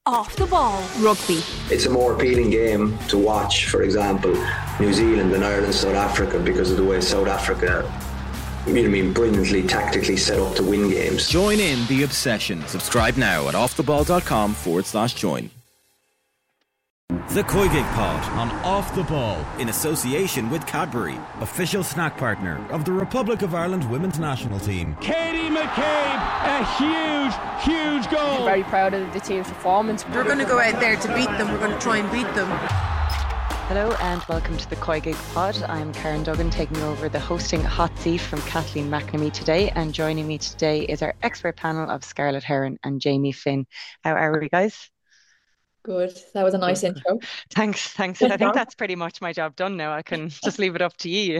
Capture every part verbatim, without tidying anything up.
Off the Ball Rugby. It's a more appealing game to watch, for example, New Zealand and Ireland, South Africa, because of the way South Africa, you know what I mean, brilliantly tactically set up to win games. Join in the obsession. Subscribe now at offtheball.com forward slash join. The Koi Gig Pod on Off the Ball in association with Cadbury, official snack partner of the Republic of Ireland women's national team. Katie McCabe, a huge, huge goal. I'm very proud of the team's performance. We're going to go out there to beat them. We're going to try and beat them. Hello and welcome to the Koi Gig Pod. I'm Karen Duggan, taking over the hosting hot seat from Kathleen McNamee today, and joining me today is our expert panel of Scarlett Heron and Jamie Finn. How are we, guys? Good. That was a nice intro. Thanks, thanks. I think that's pretty much my job done now. I can just leave it up to you.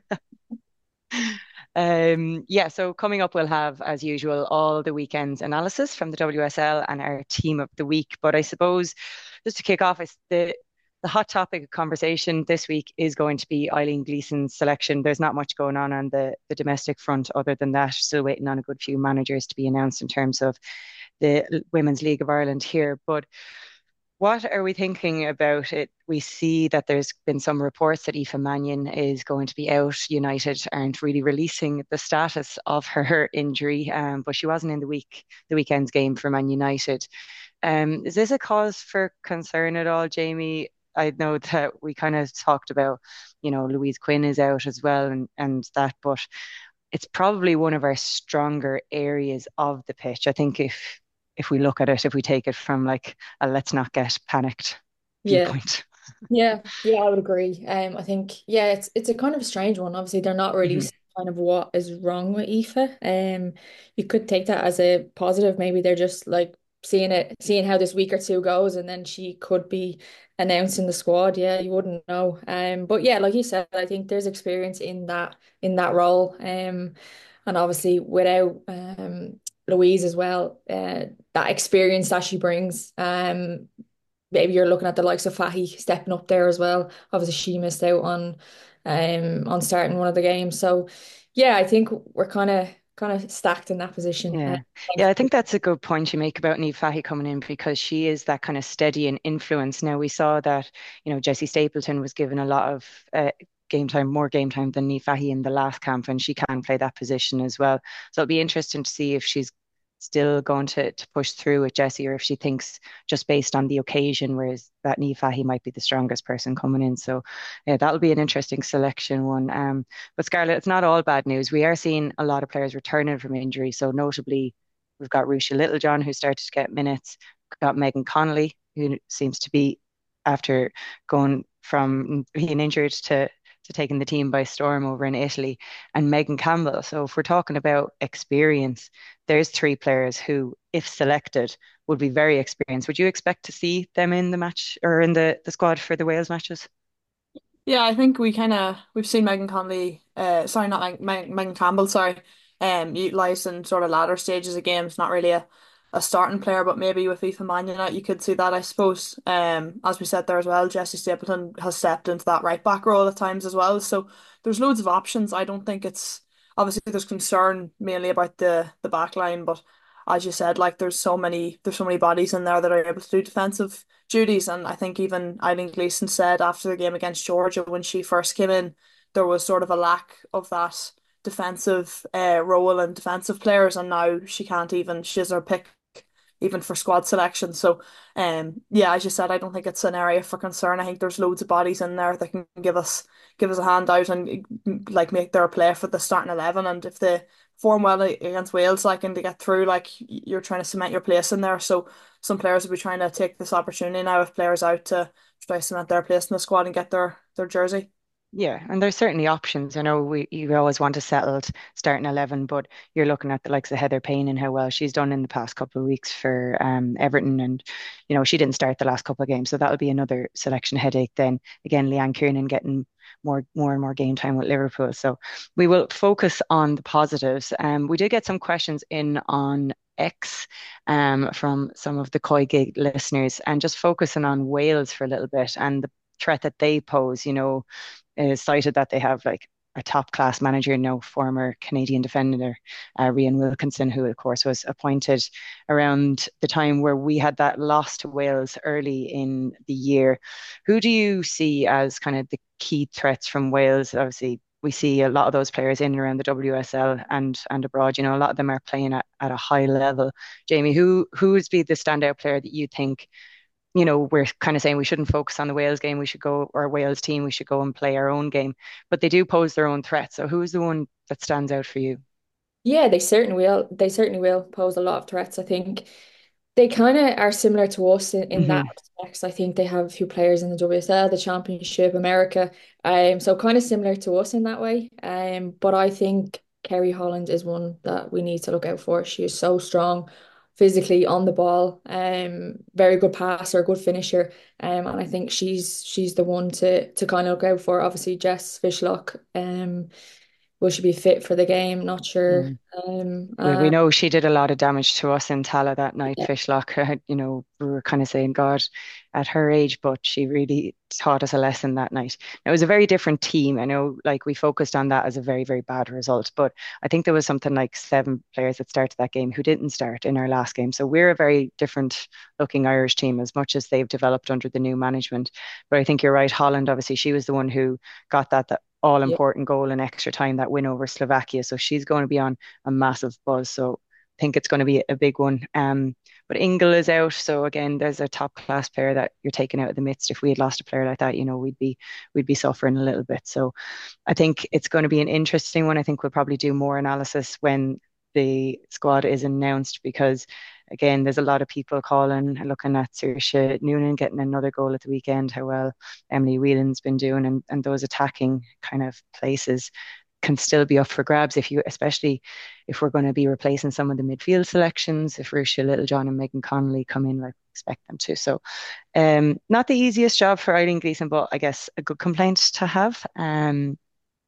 um, yeah, so coming up we'll have, as usual, all the weekend's analysis from the W S L and our team of the week. But I suppose, just to kick off, it's the the hot topic of conversation this week is going to be Eileen Gleeson's selection. There's not much going on on the, the domestic front other than that. Still waiting on a good few managers to be announced in terms of the Women's League of Ireland here. But what are we thinking about it? We see that there's been some reports that Aoife Mannion is going to be out. United aren't really releasing the status of her injury, um, but she wasn't in the week, the weekend's game for Man United. Um, is this a cause for concern at all, Jamie? I know that we kind of talked about, you know, Louise Quinn is out as well and, and that, but it's probably one of our stronger areas of the pitch. I think if if we look at it, if we take it from like a let's not get panicked viewpoint. Yeah, yeah, yeah, I would agree. Um, I think, yeah, it's it's a kind of strange one. Obviously, they're not really mm-hmm. kind of what is wrong with Aoife. Um, you could take that as a positive. Maybe they're just like seeing it, seeing how this week or two goes, and then she could be announced in the squad. Yeah, you wouldn't know. Um, but yeah, like you said, I think there's experience in that in that role. Um, and obviously without um. Louise as well, uh, that experience that she brings. Um, maybe you're looking at the likes of Fahy stepping up there as well. Obviously, she missed out on um on starting one of the games. So, yeah, I think we're kind of kind of stacked in that position. Yeah, uh, yeah, I think that's a good point you make about Niamh Fahy coming in, because she is that kind of steady and influence. Now we saw that, you know, Jessie Stapleton was given a lot of Uh, game time, more game time than Niamh Fahy in the last camp, and she can play that position as well. So it'll be interesting to see if she's still going to, to push through with Jessie, or if she thinks just based on the occasion, whereas that Niamh Fahy might be the strongest person coming in. So yeah, that'll be an interesting selection one. Um, but Scarlett, it's not all bad news. We are seeing a lot of players returning from injury. So notably, we've got Ruesha Littlejohn, who started to get minutes. We've got Megan Connolly, who seems to be, after going from being injured to to taking the team by storm over in Italy, and Megan Campbell. So if we're talking about experience, there's three players who, if selected, would be very experienced. Would you expect to see them in the match or in the, the squad for the Wales matches? Yeah, I think we kind of, we've seen Megan Connolly, uh, sorry, not Meg, Meg, Megan Campbell, sorry, um, utilised in sort of latter stages of games, not really a a starting player, but maybe with Aoife Mannion out, you could see that, I suppose. Um, as we said there as well, Jessie Stapleton has stepped into that right back role at times as well. So there's loads of options. I don't think it's, obviously there's concern mainly about the the back line, but as you said, like there's so many there's so many bodies in there that are able to do defensive duties. And I think even Eileen Gleeson said after the game against Georgia, when she first came in, there was sort of a lack of that defensive uh, role and defensive players, and now she can't even, she has her pick even for squad selection. So um yeah, as you said, I don't think it's an area for concern. I think there's loads of bodies in there that can give us give us a hand out and like make their play for the starting eleven. And if they perform well against Wales, like, and to get through, like, you're trying to cement your place in there. So some players will be trying to take this opportunity now, if players out, to try to cement their place in the squad and get their their jersey. Yeah, and there's certainly options. I know we you always want a settled starting eleven, but you're looking at the likes of Heather Payne and how well she's done in the past couple of weeks for um, Everton, and you know she didn't start the last couple of games, so that'll be another selection headache. Then again, Leanne Kiernan getting more more and more game time with Liverpool. So we will focus on the positives. Um, we did get some questions in on X um, from some of the Koi Gig listeners, and just focusing on Wales for a little bit and the threat that they pose. You know, uh, cited that they have like a top class manager, you know, former Canadian defender, uh, Rian Wilkinson, who of course was appointed around the time where we had that loss to Wales early in the year. Who do you see as kind of the key threats from Wales? Obviously, we see a lot of those players in and around the W S L and and abroad. You know, a lot of them are playing at, at a high level. Jamie, who who's be the standout player that you think, you know, we're kind of saying we shouldn't focus on the Wales game, we should go, or Wales team, we should go and play our own game, but they do pose their own threats. So who's the one that stands out for you? Yeah, they certainly will. They certainly will pose a lot of threats. I think they kind of are similar to us in, in that Hmm. respect. I think they have a few players in the W S L, the Championship, America. Um, so kind of similar to us in that way. Um, but I think Kerry Holland is one that we need to look out for. She is so strong physically on the ball. Um, very good passer, good finisher. Um, and I think she's she's the one to to kind of look out for. Obviously, Jess Fishlock. Um, will she be fit for the game? Not sure. Um, Well, we uh, know she did a lot of damage to us in Tala that night, yeah, Fishlock. uh, You know, we were kind of saying, God, at her age, but she really taught us a lesson that night. It was a very different team. I know, like, we focused on that as a very, very bad result, but I think there was something like seven players that started that game who didn't start in our last game. So we're a very different looking Irish team as much as they've developed under the new management. But I think you're right. Holland, obviously, she was the one who got that, that all yeah. important goal in extra time, that win over Slovakia. So she's going to be on a massive buzz. So I think it's going to be a big one. Um, but Ingle is out, so again, there's a top class player that you're taking out of the midst. If we had lost a player like that, you know, we'd be we'd be suffering a little bit. So I think it's going to be an interesting one. I think we'll probably do more analysis when the squad is announced because again, there's a lot of people calling, looking at Saoirse Noonan getting another goal at the weekend, how well Emily Whelan's been doing, and, and those attacking kind of places can still be up for grabs if you, especially if we're going to be replacing some of the midfield selections, if Rusha Littlejohn and Megan Connolly come in like we expect them to. So um not the easiest job for Eileen Gleeson, but I guess a good complaint to have. Um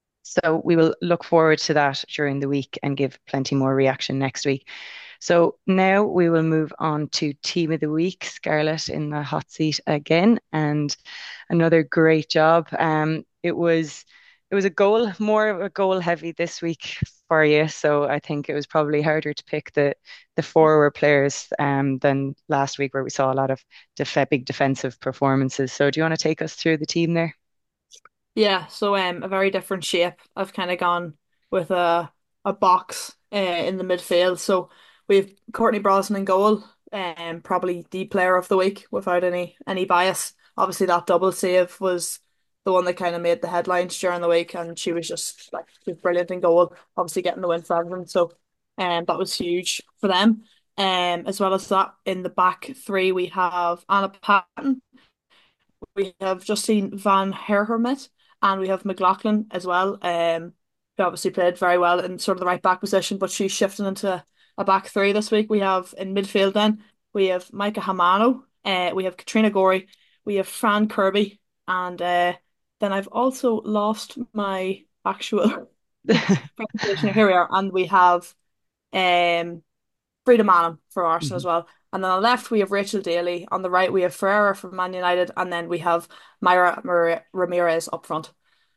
so we will look forward to that during the week and give plenty more reaction next week. So now we will move on to Team of the Week. Scarlett in the hot seat again, and another great job. Um, it was it was a goal, more of a goal heavy this week for you. So I think it was probably harder to pick the the forward players um, than last week, where we saw a lot of def big defensive performances. So do you want to take us through the team there? Yeah, so um, a very different shape. I've kind of gone with a a box uh, in the midfield. So we've Courtney Brosnan in goal, um, probably the player of the week without any any bias. Obviously, that double save was the one that kind of made the headlines during the week, and she was just like she was brilliant in goal. Obviously, getting the win for everyone, so um, that was huge for them. Um, as well as that, in the back three, we have Anna Patton, we have Justine Van Herhermet, and we have McLaughlin as well. Um, who obviously played very well in sort of the right back position, but she's shifting into a back three this week. We have in midfield then we have Micah Hamano, uh, we have Katrina Gorey, we have Fran Kirby, and uh, then I've also lost my actual presentation. Here we are, and we have um Frida Manham for Arsenal as Mhm. well. And then on the left, we have Rachel Daly. On the right, we have Ferreira from Man United. And then we have Myra Mar Ramirez up front.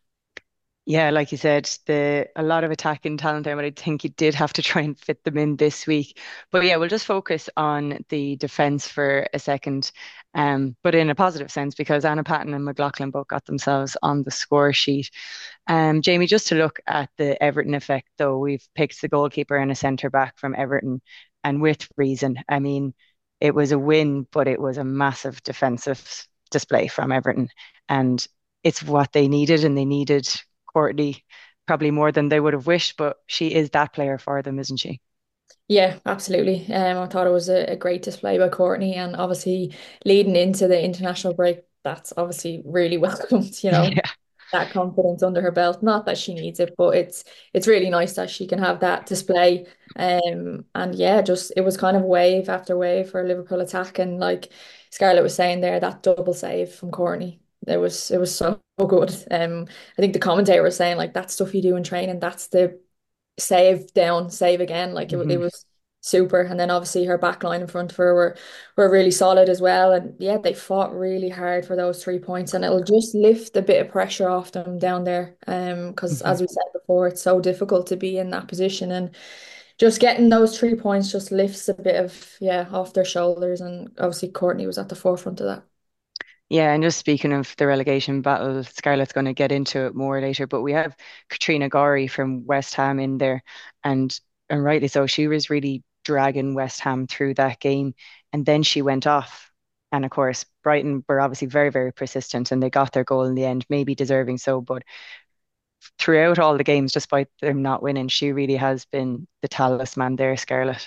Yeah, like you said, the a lot of attacking talent there, but I think you did have to try and fit them in this week. But yeah, we'll just focus on the defense for a second, um, but in a positive sense because Anna Patton and McLaughlin both got themselves on the score sheet. Um, Jamie, just to look at the Everton effect, though, we've picked the goalkeeper and a centre back from Everton, and with reason. I mean, it was a win, but it was a massive defensive display from Everton, and it's what they needed, and they needed Courtney probably more than they would have wished, but she is that player for them, isn't she? Yeah, absolutely. Um, I thought it was a, a great display by Courtney, and obviously leading into the international break, that's obviously really welcomed, you know, Yeah. that confidence under her belt. Not that she needs it, but it's it's really nice that she can have that display. Um, and yeah, just it was kind of wave after wave for Liverpool attack, and like Scarlett was saying there, that double save from Courtney, it was it was so good. Um, I think the commentator was saying like that stuff you do in training, that's the save down, save again. Like it, it Hmm. was super. And then obviously her back line in front of her were were really solid as well. And yeah, they fought really hard for those three points, and it'll just lift a bit of pressure off them down there. Um, because Mhm. as we said before, it's so difficult to be in that position, and just getting those three points just lifts a bit of yeah off their shoulders. And obviously Courtney was at the forefront of that. Yeah, and just speaking of the relegation battle, Scarlett's going to get into it more later, but we have Katrina Gorry from West Ham in there, and and rightly so. She was really dragging West Ham through that game, and then she went off. And of course, Brighton were obviously very, very persistent, and they got their goal in the end, maybe deserving so. But throughout all the games, despite them not winning, she really has been the talisman there, Scarlett.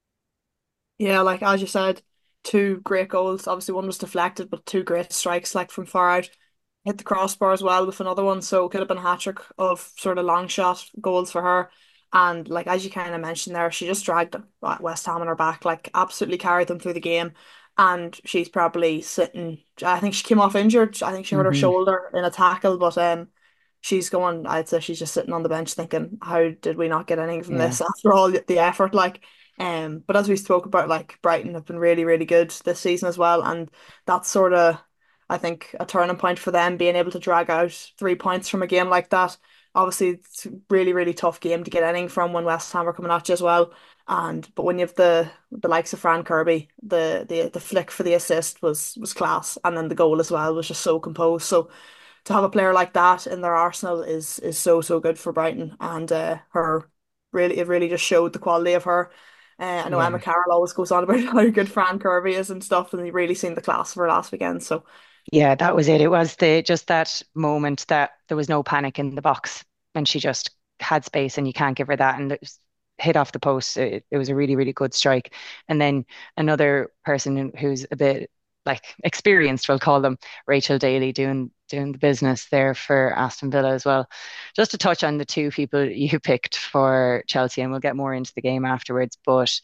Yeah, like as you said, two great goals. Obviously, one was deflected, but two great strikes, like from far out. Hit the crossbar as well with another one, so it could have been a hat trick of sort of long shot goals for her. And like as you kind of mentioned there, she just dragged West Ham on her back, like absolutely carried them through the game. And she's probably sitting. I think she came off injured. I think she hurt her Hmm. shoulder in a tackle, but um, she's going. I'd say she's just sitting on the bench thinking, how did we not get anything from Yeah. this after all the effort? Like, um, but as we spoke about, like Brighton have been really, really good this season as well, and that's sort of, I think, a turning point for them being able to drag out three points from a game like that. Obviously, it's a really, really tough game to get anything from when West Ham are coming at you as well. And but when you have the the likes of Fran Kirby, the the the flick for the assist was was class, and then the goal as well was just so composed. So to have a player like that in their arsenal is is so so good for Brighton, and uh, her really it really just showed the quality of her. Uh, I know Emma Yeah. Carroll always goes on about how good Fran Kirby is and stuff, and you really seen the class of her last weekend. So Yeah, that was it. It was the just that moment that there was no panic in the box and she just had space and you can't give her that and it was hit off the post. It, it was a really, really good strike. And then another person who's a bit like experienced, we'll call them Rachel Daly doing doing the business there for Aston Villa as well. Just to touch on the two people you picked for Chelsea, and we'll get more into the game afterwards, but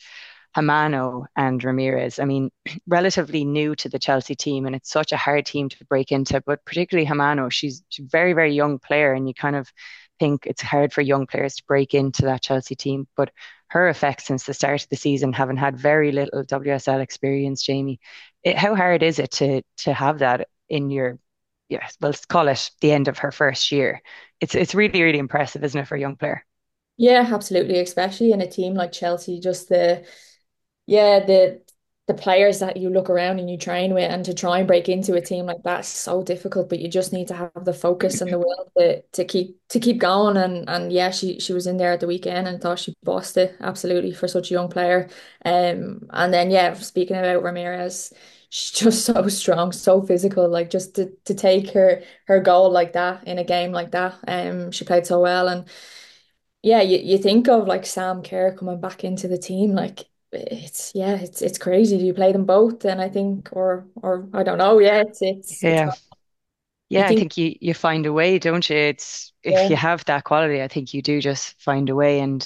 Hamano and Ramirez. I mean, relatively new to the Chelsea team, and it's such a hard team to break into. But particularly Hamano, she's, she's a very, very young player, and you kind of think it's hard for young players to break into that Chelsea team. But her effect since the start of the season, having had very little W S L experience, Jamie, it, how hard is it to to have that in your, yes, well, let's call it the end of her first year. It's it's really, really impressive, isn't it, for a young player? Yeah, absolutely, especially in a team like Chelsea, just the yeah, the the players that you look around and you train with, and to try and break into a team like that is so difficult, but you just need to have the focus and the will to to keep to keep going. And and yeah, she she was in there at the weekend and thought she bossed it absolutely for such a young player. Um and then yeah, speaking about Ramirez, she's just so strong, so physical, like just to to take her her goal like that in a game like that. Um she played so well. And yeah, you, you think of like Sam Kerr coming back into the team, like it's yeah, it's it's crazy. Do you play them both? And I think, or or I don't know. Yeah, it's it's it's. Yeah. You Yeah, I think, think you you find a way, don't you? It's if yeah, you have that quality, I think you do just find a way. And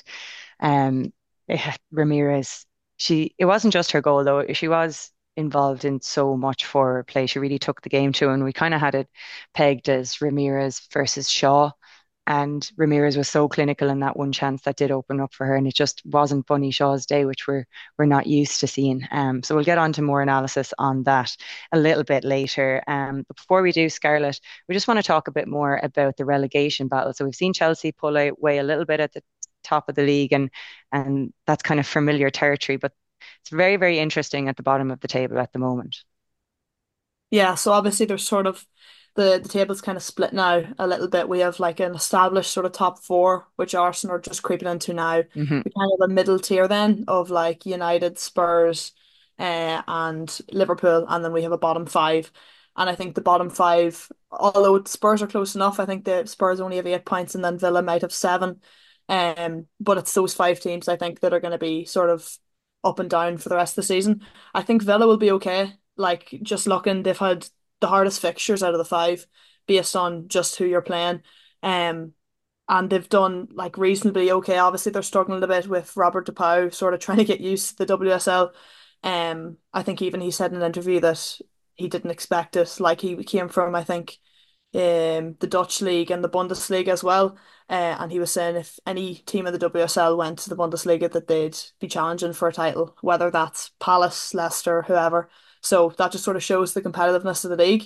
um, eh, Ramirez, she it wasn't just her goal though. She was involved in so much for her play. She really took the game to, and we kind of had it pegged as Ramirez versus Shaw. And Ramirez was so clinical in that one chance that did open up for her, and it just wasn't Bunny Shaw's day, which we're we're not used to seeing. Um, so we'll get on to more analysis on that a little bit later. Um, but before we do, Scarlett, we just want to talk a bit more about the relegation battle. So we've seen Chelsea pull away a little bit at the top of the league, and and that's kind of familiar territory, but it's very, very interesting at the bottom of the table at the moment. yeah, so obviously there's sort of the the table's kind of split now a little bit. We have like an established sort of top four, which Arsenal are just creeping into now. Hmm. We kind of have a middle tier then of like United, Spurs, uh, and Liverpool, and then we have a bottom five. And I think the bottom five, although Spurs are close enough, I think the Spurs only have eight points, and then Villa might have seven. Um, but it's those five teams I think that are going to be sort of up and down for the rest of the season. I think Villa will be okay. Like just looking, they've had the hardest fixtures out of the five based on just who you're playing. Um, and they've done like reasonably okay. Obviously, they're struggling a bit with Robert DePau sort of trying to get used to the W S L. Um, I think even he said in an interview that he didn't expect it. Like he came from, I think, um, the Dutch league and the Bundesliga as well. Uh, and he was saying if any team in the W S L went to the Bundesliga that they'd be challenging for a title, whether that's Palace, Leicester, whoever. So that just sort of shows the competitiveness of the league.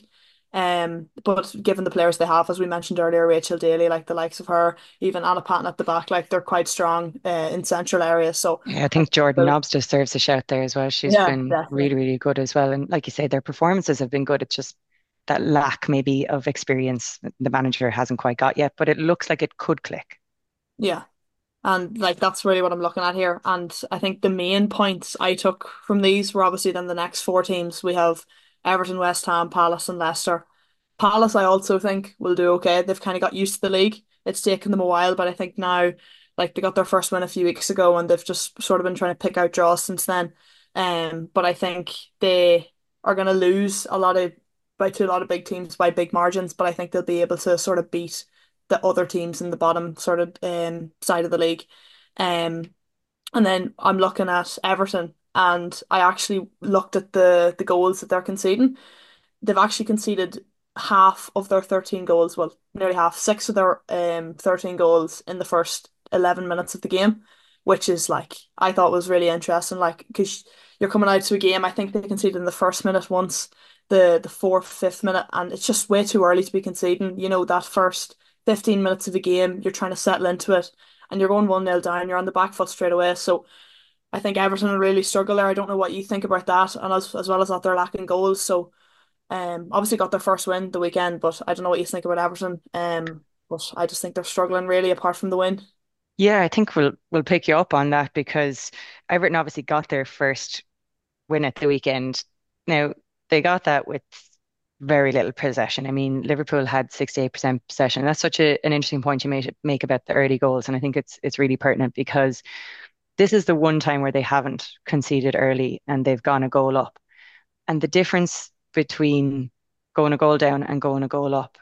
Um, but given the players they have, as we mentioned earlier, Rachel Daly, like the likes of her, even Anna Patten at the back, like they're quite strong uh, in central areas. So Yeah, I I think Jordan think Nobbs deserves a shout there as well. She's yeah, been definitely. really, really good as well. And like you say, their performances have been good. It's just that lack maybe of experience that the manager hasn't quite got yet, but it looks like it could click. Yeah. And like that's really what I'm looking at here. And I think the main points I took from these were obviously then the next four teams. We have Everton, West Ham, Palace, and Leicester. Palace, I also think will do okay. They've kind of got used to the league. It's taken them a while, but I think now, like they got their first win a few weeks ago, and they've just sort of been trying to pick out draws since then. Um, but I think they are going to lose a lot of by to a lot of big teams by big margins. But I think they'll be able to sort of beat the other teams in the bottom sort of um side of the league. Um, and then I'm looking at Everton, and I actually looked at the the goals that they're conceding. They've actually conceded half of their thirteen goals, well, nearly half, six of their um thirteen goals in the first eleven minutes of the game, which is like I thought was really interesting. Like because you're coming out to a game, I think they conceded in the first minute once, the the fourth, fifth minute, and it's just way too early to be conceding. You know, that first fifteen minutes of the game, you're trying to settle into it, and you're going one nil down, you're on the back foot straight away. So I think Everton will really struggle there. I don't know what you think about that, and as as well as that they're lacking goals. So um, obviously got their first win the weekend, but I don't know what you think about Everton. Um, but I just think they're struggling really apart from the win. Yeah, I think we'll we'll pick you up on that because Everton obviously got their first win at the weekend. Now, they got that with very little possession. I mean, Liverpool had sixty-eight percent possession. That's such a, an interesting point you make, make about the early goals. And I think it's it's really pertinent because this is the one time where they haven't conceded early and they've gone a goal up. And the difference between going a goal down and going a goal up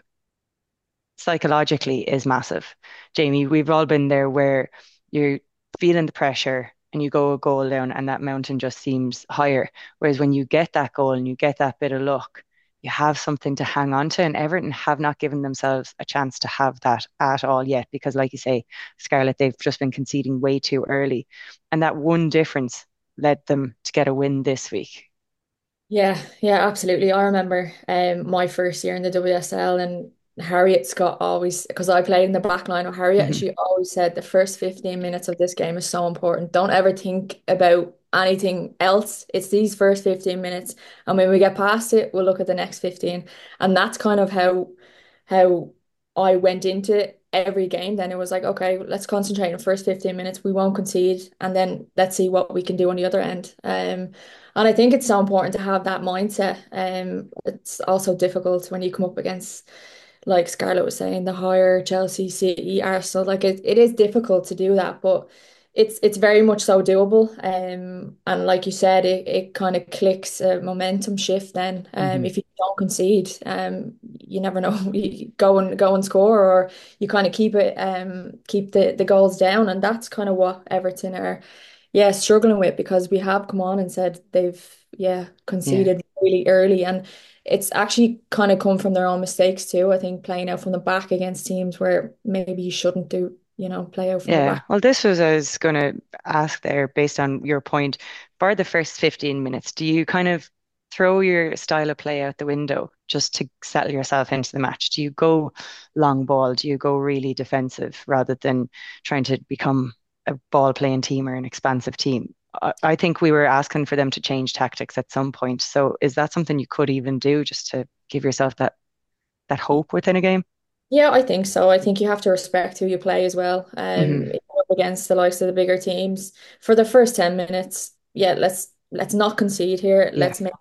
psychologically is massive. Jamie, we've all been there where you're feeling the pressure and you go a goal down and that mountain just seems higher. Whereas when you get that goal and you get that bit of luck, you have something to hang on to. And Everton have not given themselves a chance to have that at all yet, because like you say, Scarlett, they've just been conceding way too early. And that one difference led them to get a win this week. Yeah, yeah, absolutely. I remember um my first year in the W S L, and Harriet Scott always, because I played in the back line with Harriet, and Mhm. she always said the first fifteen minutes of this game is so important. Don't ever think about anything else. It's these first fifteen minutes. And when we get past it, we'll look at the next fifteen. And that's kind of how how I went into every game. Then it was like, okay, let's concentrate on the first fifteen minutes. We won't concede, and then let's see what we can do on the other end. Um, and I think it's so important to have that mindset. Um, it's also difficult when you come up against, like Scarlett was saying, the higher Chelsea, City, Arsenal. Like it, it is difficult to do that, but it's it's very much so doable. Um, and like you said, it, it kind of clicks a momentum shift then. Um, Mhm. if you don't concede, um, you never know. You go and go and score, or you kind of keep it, um, keep the the goals down, and that's kind of what Everton are, yeah, struggling with, because we have come on and said they've, yeah, Yeah. conceded really early, and it's actually kind of come from their own mistakes too. I think playing out from the back against teams where maybe you shouldn't do, you know, play out from the Yeah, back. well, this was I was going to ask there based on your point. For the first fifteen minutes, do you kind of throw your style of play out the window just to settle yourself into the match? Do you go long ball? Do you go really defensive rather than trying to become a ball playing team or an expansive team? I, I think we were asking for them to change tactics at some point. So is that something you could even do just to give yourself that that hope within a game? Yeah, I think so. I think you have to respect who you play as well. Um, Hmm. if you're up against the likes of the bigger teams for the first ten minutes, yeah, let's let's not concede here. Yeah. Let's make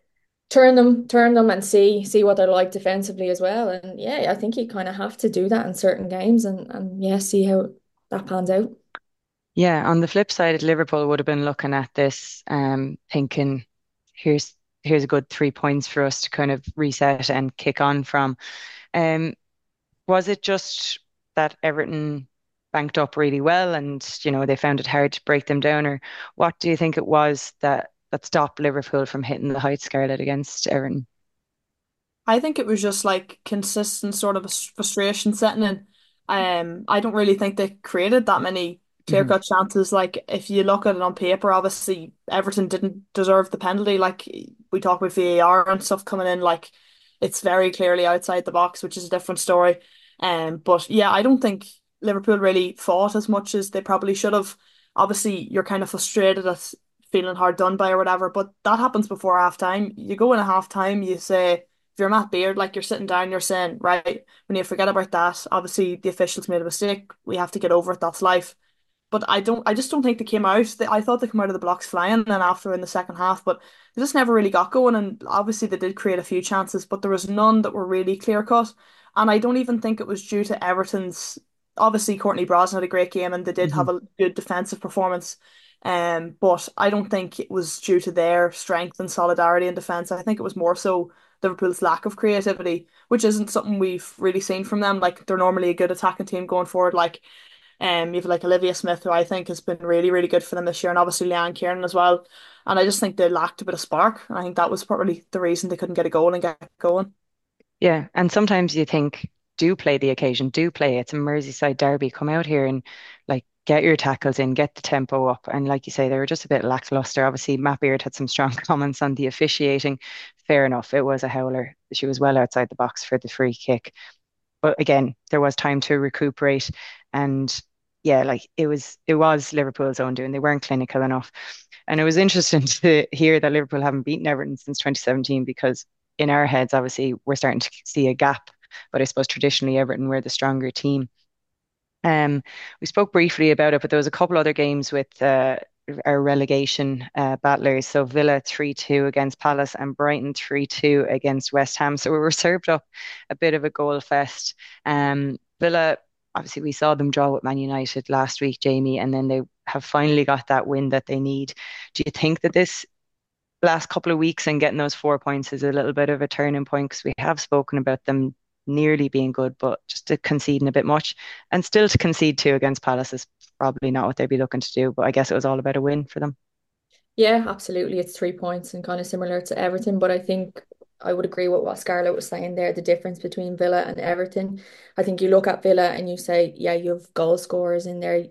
turn them, turn them and see see what they're like defensively as well. And yeah, I think you kind of have to do that in certain games, and and yeah, see how that pans out. Yeah, on the flip side, Liverpool would have been looking at this, um, thinking, here's here's a good three points for us to kind of reset and kick on from. Um, was it just that Everton banked up really well and, you know, they found it hard to break them down, or what do you think it was that that stopped Liverpool from hitting the heights, Scarlett, against Everton? I think it was just like consistent sort of a s- frustration setting in. Um, I don't really think they created that many Hmm. clear-cut chances. Like if you look at it on paper, obviously Everton didn't deserve the penalty. Like we talk about V A R and stuff coming in, like it's very clearly outside the box, which is a different story. Um, but yeah, I don't think Liverpool really fought as much as they probably should have. Obviously, you're kind of frustrated at feeling hard done by or whatever, but that happens before half time. You go in a half time, you say, if you're Matt Beard, like you're sitting down, you're saying, right, we need to forget about that. Obviously, the officials made a mistake. We have to get over it. That's life. But I don't, I just don't think they came out. They, I thought they came out of the blocks flying then after in the second half, but they just never really got going. And obviously, they did create a few chances, but there was none that were really clear cut. And I don't even think it was due to Everton's. Obviously, Courtney Brosnan had a great game, and they did have Hmm. a good defensive performance. Um, but I don't think it was due to their strength and solidarity in defence. I think it was more so Liverpool's lack of creativity, which isn't something we've really seen from them. Like they're normally a good attacking team going forward. Like um, you've like Olivia Smith, who I think has been really, really good for them this year, and obviously Leanne Kieran as well. And I just think they lacked a bit of spark, and I think that was probably the reason they couldn't get a goal and get going. Yeah, and sometimes you think, do play the occasion, do play. It's a Merseyside derby. Come out here and like get your tackles in, get the tempo up. And like you say, they were just a bit lackluster. Obviously, Matt Beard had some strong comments on the officiating. Fair enough, it was a howler. She was well outside the box for the free kick. But again, there was time to recuperate. And yeah, like it was it was Liverpool's own doing. They weren't clinical enough. And it was interesting to hear that Liverpool haven't beaten Everton since twenty seventeen because in our heads, obviously, we're starting to see a gap. But I suppose traditionally Everton were the stronger team. Um, we spoke briefly about it, but there was a couple other games with uh, our relegation uh, battlers. So Villa three two against Palace and Brighton three two against West Ham. So we were served up a bit of a goal fest. Um, Villa, obviously, we saw them draw with Man United last week, Jamie, and then they have finally got that win that they need. Do you think that this last couple of weeks and getting those four points is a little bit of a turning point because we have spoken about them nearly being good, but just to conceding a bit much and still to concede two against Palace is probably not what they'd be looking to do. But I guess it was all about a win for them. Yeah, absolutely. It's three points and kind of similar to Everton, but I think I would agree with what Scarlett was saying there, the difference between Villa and Everton. I think you look at Villa and you say, yeah, you have goal scorers in there.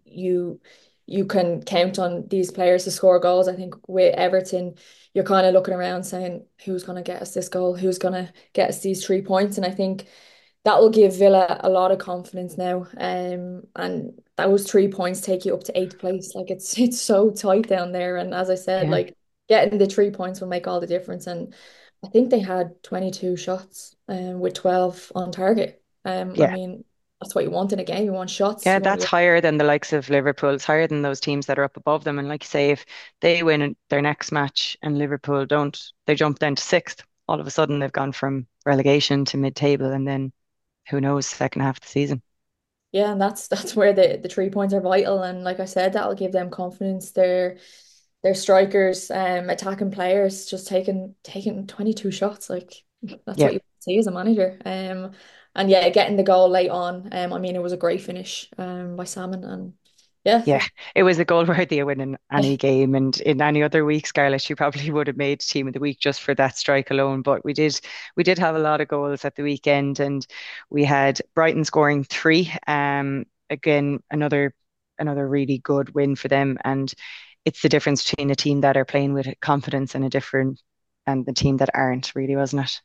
You you can count on these players to score goals. I think with Everton, you're kind of looking around saying, who's going to get us this goal? Who's going to get us these three points? And I think that will give Villa a lot of confidence now. Um, and those three points take you up to eighth place. Like it's it's so tight down there. And as I said, Yeah. like getting the three points will make all the difference. And I think they had twenty-two shots um with twelve on target. Um, I Yeah. mean, that's what you want in a game. You want shots, Yeah, you want that's your higher than the likes of Liverpool. It's higher than those teams that are up above them. And like you say, if they win their next match and Liverpool don't, they jump down to sixth. All of a sudden, they've gone from relegation to mid-table, and then who knows, second half of the season. yeah, and that's that's where the, the three points are vital. And like I said, that'll give them confidence. They're they're strikers, um, attacking players, just taking taking twenty-two shots. Like that's Yeah. what you see as a manager. Um, and yeah, getting the goal late on. Um, I mean, it was a great finish um by Salmon, and yeah, Yeah, it was a goal worthy of winning yeah, any game. And in any other week, Scarlett, she probably would have made team of the week just for that strike alone. But we did we did have a lot of goals at the weekend, and we had Brighton scoring three. Um, again, another another really good win for them. And it's the difference between a team that are playing with confidence and a different and the team that aren't, really, wasn't it?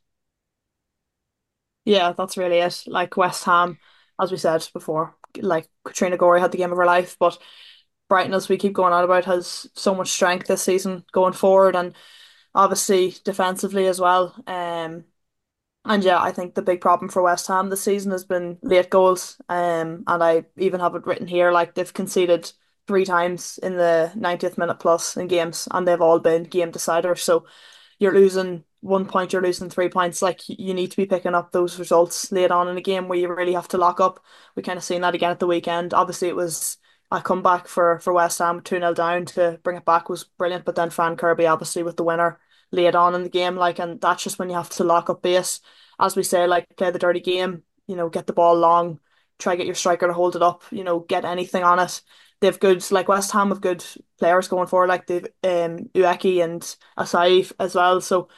Yeah, that's really it. Like West Ham, as we said before, like Katrina Gorey had the game of her life, but Brighton, as we keep going on about, has so much strength this season going forward, and obviously defensively as well. Um, and yeah, I think the big problem for West Ham this season has been late goals. Um, and I even have it written here, like they've conceded three times in the ninetieth minute plus in games, and they've all been game deciders. So you're losing one point, you're losing three points. Like you need to be picking up those results late on in a game where you really have to lock up. We kind of seen that again at the weekend. Obviously, it was a comeback for for West Ham, two nil down to bring it back was brilliant. But then Fran Kirby, obviously, with the winner late on in the game, like, and that's just when you have to lock up base. As we say, like, play the dirty game, you know, get the ball long, try get your striker to hold it up, you know, get anything on it. They've good, like West Ham have good players going forward, like they've um Ueki and Asai as well. So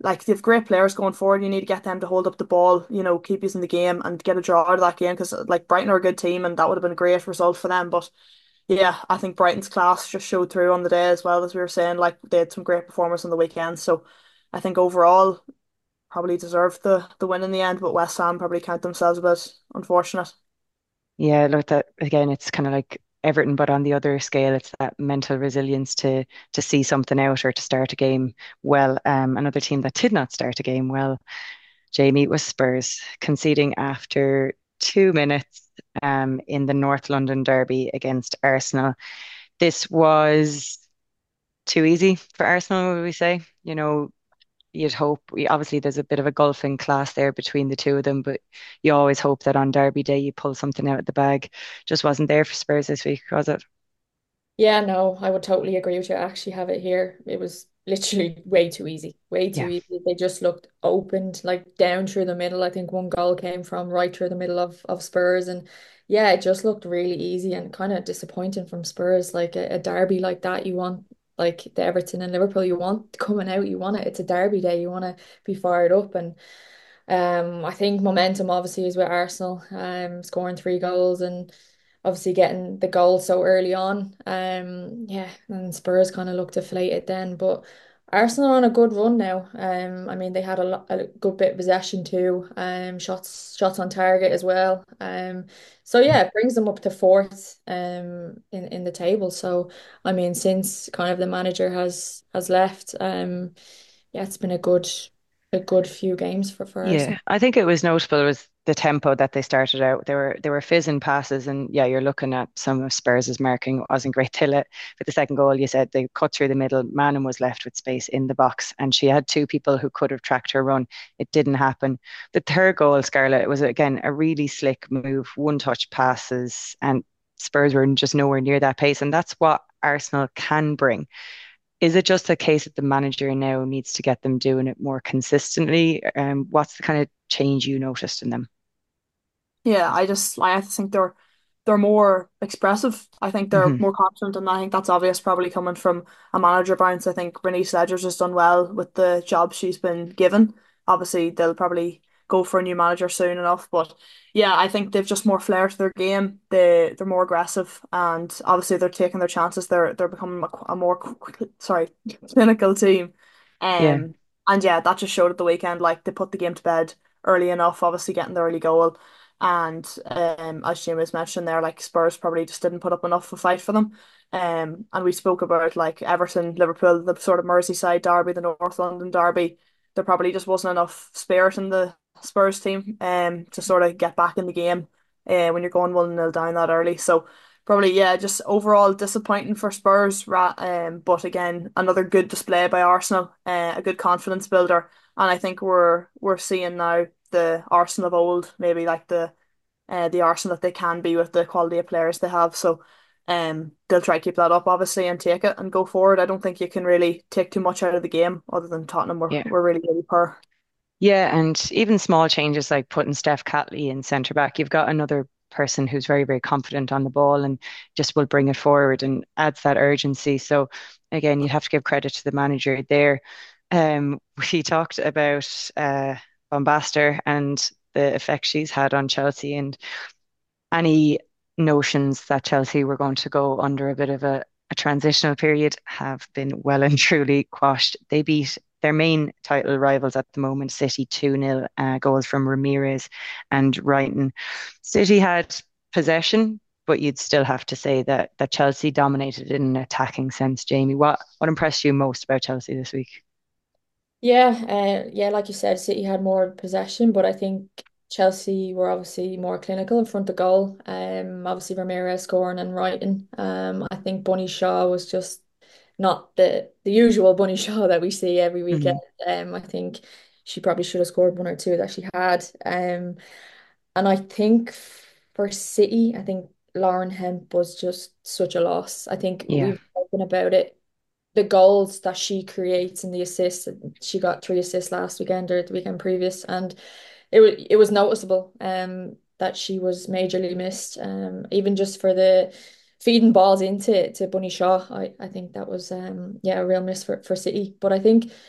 like they have great players going forward. You need to get them to hold up the ball, you know, keep using the game and get a draw out of that game because like Brighton are a good team and that would have been a great result for them. But yeah, I think Brighton's class just showed through on the day as well as we were saying. Like they had some great performers on the weekend. So I think overall probably deserved the the win in the end, but West Ham probably count themselves a bit unfortunate. Yeah, look, that again, it's kind of like Everton, but on the other scale, it's that mental resilience to to see something out or to start a game well. Um, another team that did not start a game well, Jamie, was Spurs, conceding after two minutes um, in the North London derby against Arsenal. This was too easy for Arsenal, would we say? You know, you'd hope, obviously, there's a bit of a gulf in class there between the two of them, but you always hope that on Derby Day you pull something out of the bag. Just wasn't there for Spurs this week, was it? Yeah, no, I would totally agree with you. I actually have it here. It was literally way too easy, way too Yeah. easy. They just looked opened, like down through the middle. I think one goal came from right through the middle of, of Spurs. And yeah, it just looked really easy and kind of disappointing from Spurs. Like a, a derby like that, you want, like the Everton and Liverpool, you want coming out, you want it. It's a derby day, you want to be fired up. And um, I think momentum obviously is with Arsenal, um, scoring three goals and obviously getting the goal so early on. Um, yeah, and Spurs kind of looked deflated then, but Arsenal are on a good run now. Um, I mean they had a, lo a good bit of possession too. Um, shots shots on target as well. Um, so yeah, it brings them up to fourth um in in the table. So I mean since kind of the manager has has left, um, yeah, it's been a good a good few games for for Yeah, Arsenal. I think it was notable was the tempo that they started out. They were they were fizzing passes, and yeah, you're looking at some of Spurs' marking wasn't great till it. For the second goal, you said they cut through the middle. Manon was left with space in the box, and she had two people who could have tracked her run. It didn't happen. The third goal, Scarlett, it was again a really slick move, one touch passes, and Spurs were just nowhere near that pace, and that's what Arsenal can bring. Is it just a case that the manager now needs to get them doing it more consistently? Um, what's the kind of change you noticed in them? Yeah, I just like I think they're they're more expressive. I think they're Hmm. more confident, and I think that's obvious probably coming from a manager bounce. I think Renée Sledger's just done well with the job she's been given. Obviously, they'll probably go for a new manager soon enough, but yeah, I think they've just more flair to their game. They they're more aggressive, and obviously they're taking their chances. They're they're becoming a, a more qu- sorry clinical team. Yeah, Um, and yeah, that just showed at the weekend. Like they put the game to bed early enough, obviously getting the early goal. And um, as Seamus mentioned there, like Spurs probably just didn't put up enough of a fight for them. Um, and we spoke about like Everton, Liverpool, the sort of Merseyside derby, the North London derby. There probably just wasn't enough spirit in the Spurs team um to sort of get back in the game uh, when you're going one nil down that early. So probably yeah, just overall disappointing for Spurs. Ra um, but again, another good display by Arsenal, uh, a good confidence builder. And I think we're we're seeing now the Arsenal of old, maybe like the uh, the Arsenal that they can be with the quality of players they have. So um they'll try to keep that up obviously and take it and go forward. I don't think you can really take too much out of the game other than Tottenham were, yeah. were really, really poor. Yeah, and even small changes like putting Steph Catley in centre back, you've got another person who's very, very confident on the ball and just will bring it forward and adds that urgency. So again, you'd have to give credit to the manager there. Um, we talked about uh, Bombaster and the effect she's had on Chelsea and any notions that Chelsea were going to go under a bit of a, a transitional period have been well and truly quashed. They beat their main title rivals at the moment, City two nil, uh, goals from Ramirez and Wrighton. City had possession, but you'd still have to say that that Chelsea dominated in an attacking sense. Jamie, what what impressed you most about Chelsea this week? Yeah, uh, yeah, like you said, City had more possession, but I think Chelsea were obviously more clinical in front of goal. Um, obviously Ramirez scoring and writing. Um, I think Bunny Shaw was just not the the usual Bunny Shaw that we see every weekend. Hmm. Um, I think she probably should have scored one or two that she had. Um, and I think for City, I think Lauren Hemp was just such a loss. I think Yeah, we've spoken about it, the goals that she creates and the assists. She got three assists last weekend or the weekend previous, and it was it was noticeable um that she was majorly missed. Um, even just for the feeding balls into to Bunny Shaw, I, I think that was um yeah, a real miss for, for City. But I think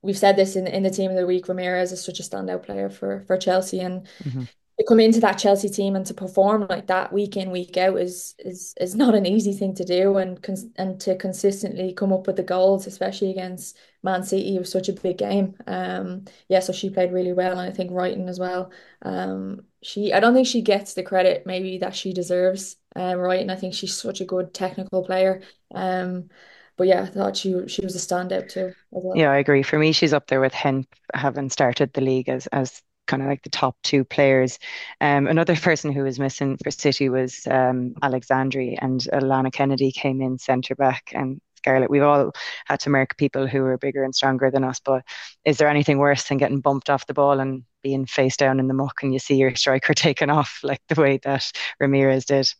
we've said this in in the team of the week. Ramirez is such a standout player for for Chelsea, and Hmm. to come into that Chelsea team and to perform like that week in, week out is is is not an easy thing to do, and cons and to consistently come up with the goals, especially against Man City, was such a big game. Um, yeah, so she played really well, and I think Wrighton as well. Um, she I don't think she gets the credit maybe that she deserves. Um, Wrighton, I think she's such a good technical player. Um, but yeah, I thought she she was a standout too as well. Yeah, I agree. For me, she's up there with Hemp, having started the league as as kind of like the top two players. Um, another person who was missing for City was um, Alexandri, and Alana Kennedy came in centre back. And Scarlett, we've all had to mark people who are bigger and stronger than us, but is there anything worse than getting bumped off the ball and being face down in the muck and you see your striker taken off like the way that Ramirez did?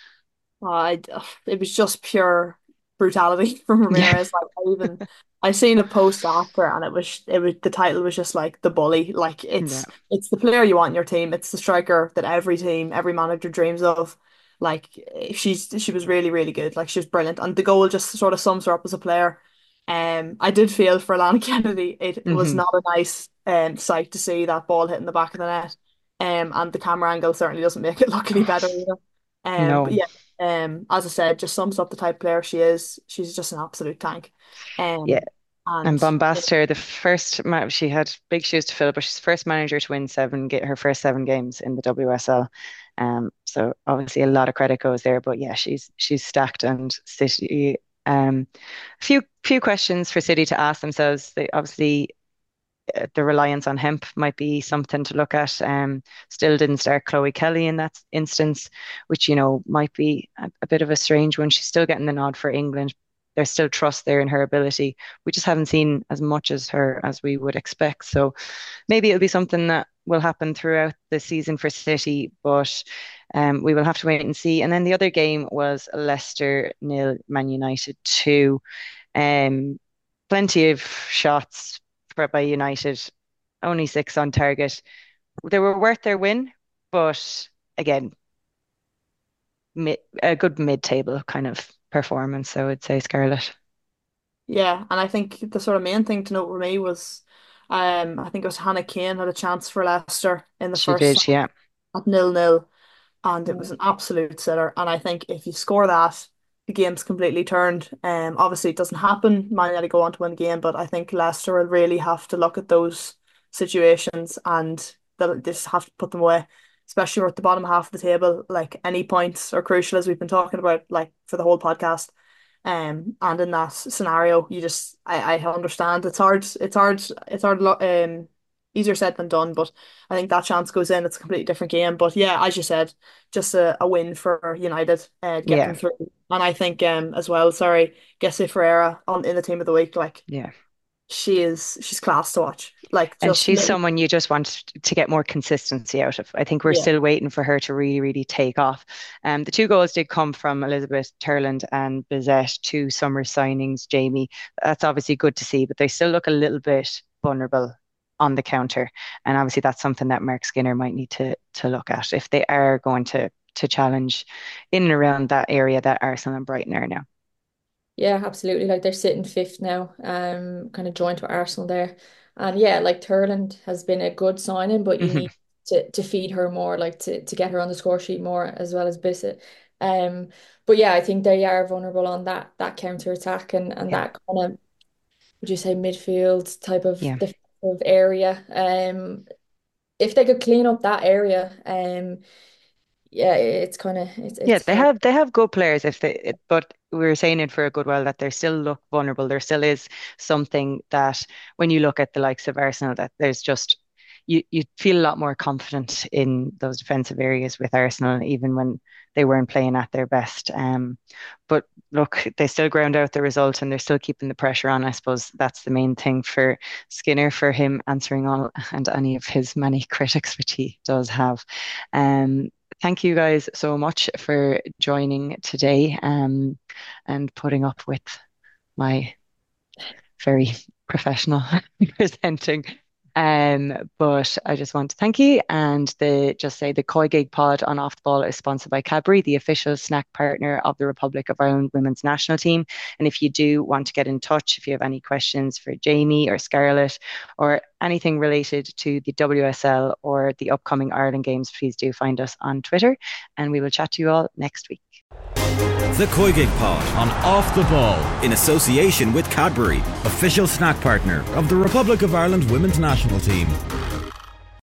Oh, I, it was just pure brutality from Yeah. Ramirez. Like I even I seen a post after, and it was it was the title was just like the bully. Like Yeah. it's it's the player you want in your team. It's the striker that every team, every manager dreams of. Like she's she was really really good. Like she was brilliant, and the goal just sort of sums her up as a player. Um, I did feel for Lana Kennedy, it was Hmm. not a nice um sight to see that ball hitting the back of the net. Um, and the camera angle certainly doesn't make it look any better either. Um, but No. yeah. Um, as I said, just sums up the type of player she is. She's just an absolute tank. Yeah. Um, And and yeah, Bombastor, the first ma she had big shoes to fill, but she's the first manager to win seven, get her first seven games in the W S L. Um, so obviously a lot of credit goes there. But yeah, she's she's stacked, and City. Um, few few questions for City to ask themselves. They obviously uh, the reliance on Hemp might be something to look at. Um, still didn't start Chloe Kelly in that instance, which you know might be a, a bit of a strange one. She's still getting the nod for England. There's still trust there in her ability. We just haven't seen as much as her as we would expect. So maybe it'll be something that will happen throughout the season for City, but um, we will have to wait and see. And then the other game was Leicester nil, Man United two. Um, Plenty of shots for, by United, only six on target. They were worth their win, but again, mid, a good mid-table kind of performance, I would say, Scarlett. yeah, and I think the sort of main thing to note for me was, um, I think it was Hannah Kane had a chance for Leicester in the She first did, half yeah. at nil nil, and it was Mm. an absolute sitter. And I think if you score that, the game's completely turned. Um, obviously it doesn't happen. Man United go on to win the game, but I think Leicester will really have to look at those situations, and they'll just have to put them away, especially we're at the bottom half of the table. Like any points are crucial, as we've been talking about, like for the whole podcast. Um, and in that scenario, you just I, I understand it's hard, it's hard, it's hard. lo- Um, easier said than done, but I think that chance goes in. It's a completely different game. But yeah, as you said, just a, a win for United, uh, get them Yeah, through. And I think um as well, sorry, Jessie Ferreira on in the team of the week, like yeah. she is, she's class to watch. Like And just she's little, someone you just want to get more consistency out of. I think we're yeah, still waiting for her to really, really take off. Um, the two goals did come from Elizabeth Turland and Bizette, two summer signings, Jamie. That's obviously good to see, but they still look a little bit vulnerable on the counter. And obviously that's something that Mark Skinner might need to to look at if they are going to to challenge in and around that area that Arsenal and Brighton are now. Yeah, absolutely. Like they're sitting fifth now, um, kind of joint with Arsenal there. And yeah, like Turland has been a good signing, but you Hmm. need to to feed her more, like to to get her on the score sheet more as well as Bissett. Um, but yeah, I think they are vulnerable on that that counter attack and and Yeah, that kind of, would you say, midfield type of yeah. defensive area. Um, if they could clean up that area, um, yeah, it's kind of it's Yeah, it's they hard. have they have good players if they it, but we were saying it for a good while that they still look vulnerable. There still is something that when you look at the likes of Arsenal that there's just you you feel a lot more confident in those defensive areas with Arsenal, even when they weren't playing at their best. Um, but look, they still ground out the result and they're still keeping the pressure on. I suppose that's the main thing for Skinner, for him answering all and any of his many critics, which he does have. Um, Thank you guys so much for joining today, um, and putting up with my very professional presenting. Um, but I just want to thank you and the just say the COYGIG pod on Off the Ball is sponsored by Cadbury, the official snack partner of the Republic of Ireland women's national team. And if you do want to get in touch, if you have any questions for Jamie or Scarlett or anything related to the W S L or the upcoming Ireland Games, please do find us on Twitter, and we will chat to you all next week. The COYGIG pod on Off the Ball in association with Cadbury, official snack partner of the Republic of Ireland women's national team.